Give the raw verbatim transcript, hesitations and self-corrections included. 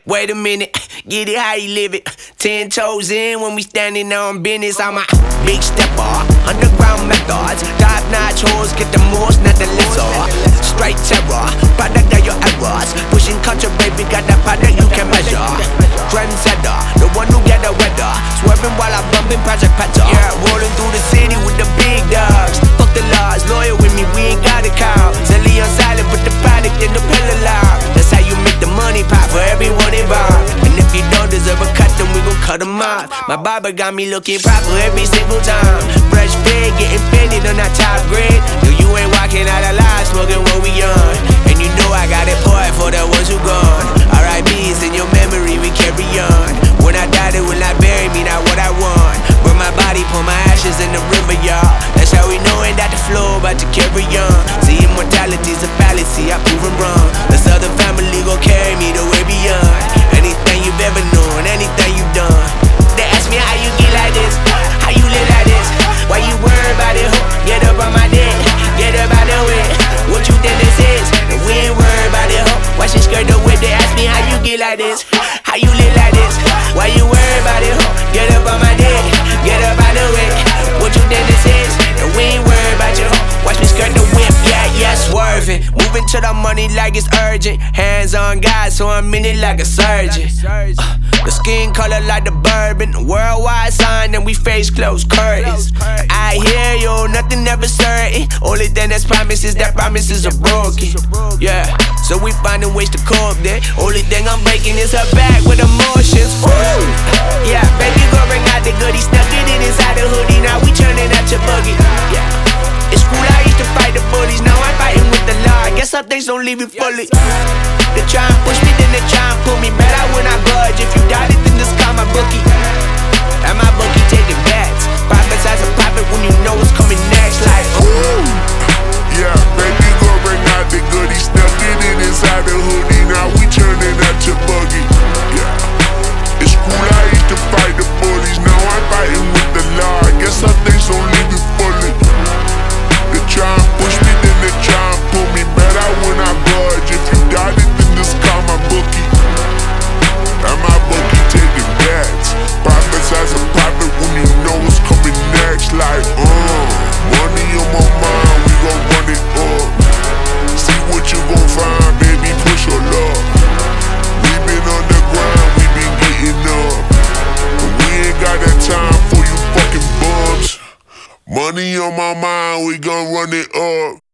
Wait a minute, get it how you live it. Ten toes in when we standing on business. I'm a big stepper, underground methods. Top notch hoes, get the most, not the lesser. Straight terror, product of your errors. Pushing culture, baby, got that product you can measure. Trendsetter, the one who get the weather. Swerving while I'm bumping Project Petter. Yeah, rolling through the city with the big dogs. Fuck the laws, loyal with me, we ain't got a cow. Zelly on silent, but the product in the pillar loud. That's how you make the money pop for everyone involved. And if you don't deserve a cut, then we gon' cut them off. My barber got me looking proper every single time. Fresh fade, getting fitted on that top grade. No, you ain't walking out alive, smoking what we on. And you know I got it poured for the ones who gone. R I P's in your memory, we carry on. When I die, they will not bury me, not what I want. Burn my body, pour my ashes in the river, y'all. That's how we knowin' that the flow about to carry on. See, immortality's a fallacy, I prove 'em wrong. This other family gon' carry me the way beyond. Anything you've ever known, anything you've done. They ask me how you get like this, how you live like this. Why you worry about it, ho? Get up on my dick, get up out the way. What you think this is? And we ain't worried about it, ho. Why she skirt the whip? They ask me how you get like this, how you live like this. Why you worry about it, ho? Get up on my dick, get up out the way. What you think this is? And we ain't worried about you, ho. Watch me skirt the whip, yeah, yeah, swerving. Moving to the money like it's urgent. Hands on God, so I'm in it like a surgeon. Uh, the skin color like the bourbon. Worldwide sign and we face closed curtains. I hear you, nothing ever certain. Only thing that's promised is that promises are broken. Yeah, so we finding ways to cope there. Only thing I'm breaking is her back with emotions. Ooh. Yeah, baby, go bring out the goodies. Stuck it in inside the hoodie, now we turning out your buggy. Yeah, it's cool, I used to fight the bullies. Now I'm fighting with the law. I guess some things don't leave you fully. They try and push me, then they try and pull me. Better when I budge. If you doubt it, then just call my bookie. And my bookie taking bets. Profits as a profit when you know what's coming next. Like, ooh. Yeah, baby, go bring out the goodies. Stuck it in inside the hoodie. Now we turning out your buggy. Yeah, it's cool, I used to fight the bullies. Now I'm fighting with the law. I guess some things don't leave you fully. They try and push me, then they try and pull me. Better when I budge. If you doubt it, then just call my bookie. And my bookie taking bets. Profits as a profit when you know what's coming next. Like, uh, money on my mind, we gon' run it up. See what you gon' find, baby, push your luck. We been on the grind, we been getting up. And we ain't got that time for you fucking bums. Money on my mind, we gon' run it up.